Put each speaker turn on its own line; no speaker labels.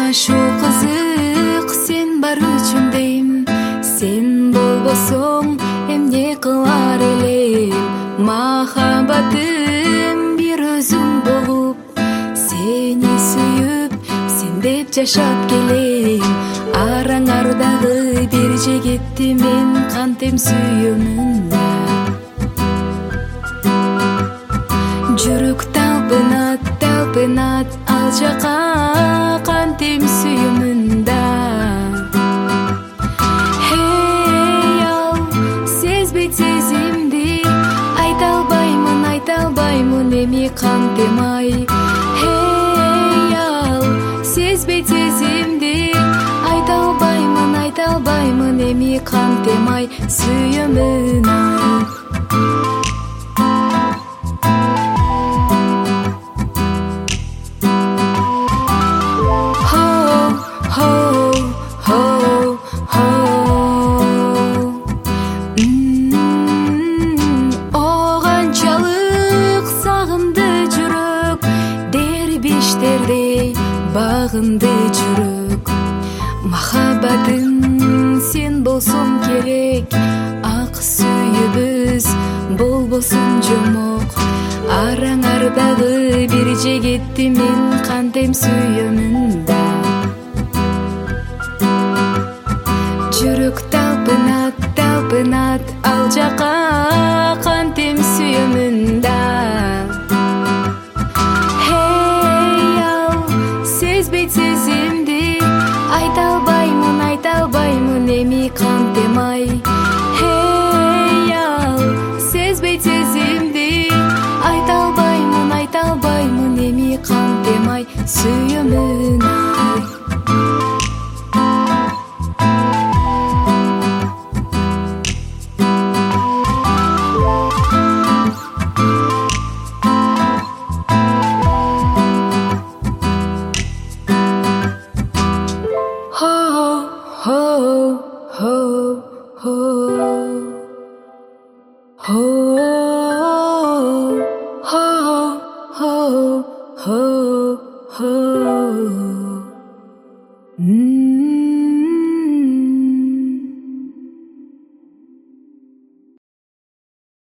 Ушул кызык сен бар үчүн дейм, сен болбосоң эмне кылар элем? Махаббатым бир өзүң болуп, сени сүйүп, сен деп жашап келем. Араңардагы бир жигитти мен кантем сүйөмүн да. Жүрөк талпынат ал жака, кантем сүйөмүн да. Hey ал, сезбейт сезимди, айта албаймын эми кантем ай. Hey ал, сезбейт сезимди, айта албаймын эми кантем ай, сүйөмүн ай. Багынды жүрөк, махаббатым сен болсоң керек. Ак сүйүбүз болбосун жомок, араңардагы бир жигитти мен кантем сүйөмүн да. Жүрөк талпынат ал жака, кантем сүйөмүн да. Сезимди, айта албаймын эми кантем ай. Hey ал, сезбейт сезимди, айта албаймын эми кантем ай, сүйөмүн ай.